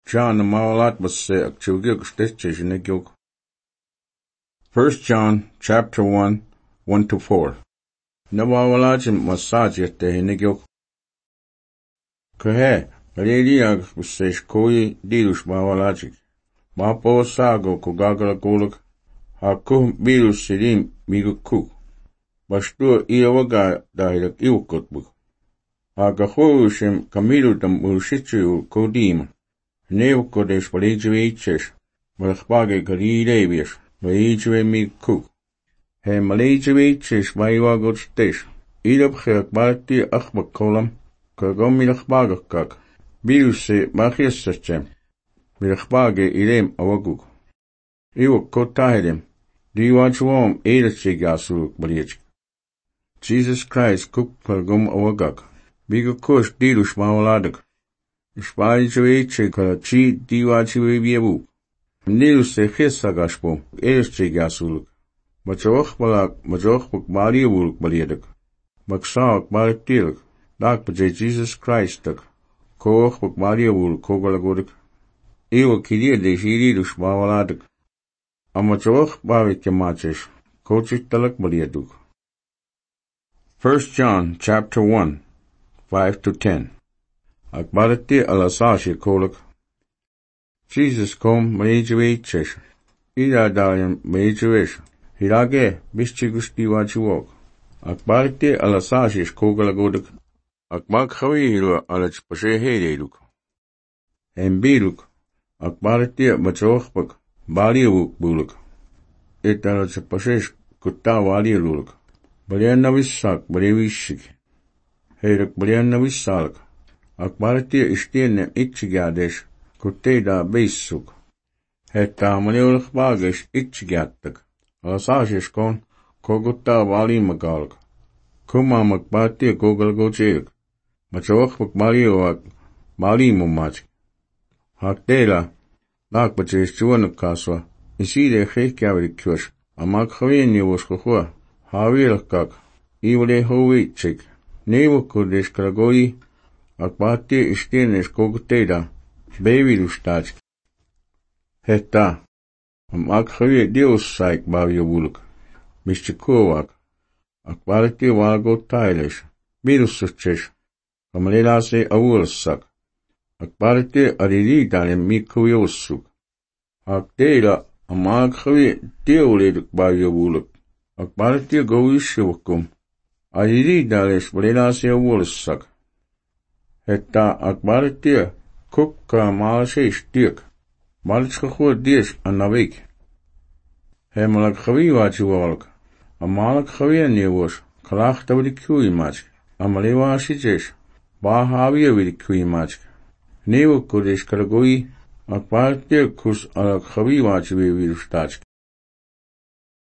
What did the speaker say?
John namawalat masse akchugig stitchishinigyug. 1 John chapter 1, 1-4. Nawawalajim masajete hinigyug. Kahe, aliliag masse koi dilush mawalajig. Mapo sago kugagalagulag. Hakuh bilus sidim miguku. Bastur iawaga dahilag iwkutbug. Hagahushim kamiludam ulshichu kodim. Neeukodesh Malayjuiches, Malachbage Galilevius, Malayjue Miku. He Malayjuiches, Maywagots Dish, Idabchek Barti Achbakolam, Kagom Milachbagakak, Biluse Machiesachem, Milachbage Ilem Awaguk. Iwak Kotahedem, Diwajwom Edasigasu Malayj. Jesus Christ Kuk Kagum Awagak, Bigakush Dilush Mawaladak. Spaljuiche chi diwachiwe biebu. Niluse chesagashpo, gasuluk. Majoch bak baliwuluk baliedak. Maksaak balitiluk. Dak baje Jesus Christak. Koch bak baliwuluk kogalagodak. Ewa kidia de shiridush bawaladak. Amajoch balikemachesh. Kochitalak balieduk. 1 John chapter 1, 5-10. Akbarati alasashi kolak. Jesus kom majiwechesh. Ida dayan majiwesh. Hirage bischigusti wachiwok. Akbarati alasashi kogalagodak. Akbak hawiru alach pashehereduk. Embiruk. Akbarati machochbak. Baliwuk buluk. Italach pashesh kutta waliruluk. Baliana vissak balivishik. Herak baliana vissalak. Akbarati istene itchigades, kuteda beisuk. Hetta maniulach bagish itchigattak. Alasajish kon, kogutta valimagalk. Kuma makbati kogalgochik. Machoch makbaliwak, balimumach. Haktela, lakbachish chuanukaswa, iside chekavrikwsh, amak havini wushkuhua, havilkak, ivle hovichik, nevukudish kragoi. Akbati istienes koguteda, bevilustach. Hetta, akhavi Dios saik baviovuluk, mischikowak. Akbarati wago tailesh, birusuchesh, kamalelase awulsak. Akbarati ariri danem mikuyosuk. Aktela, akhavi Dioleduk baviovuluk. Akbarati govishukum. Ariri dalesh malelase awulsak. Hetta akbarati kukka malashish dik. Malchachur dish anavik. He malak chaviwachiwalk. A malak chavianiwash. Kalach tavdikui mach. Amalewa shijesh. Bahavia vidikui mach. Nevo kudish karagui. Akbarati kus alak chaviwachiwi virustach.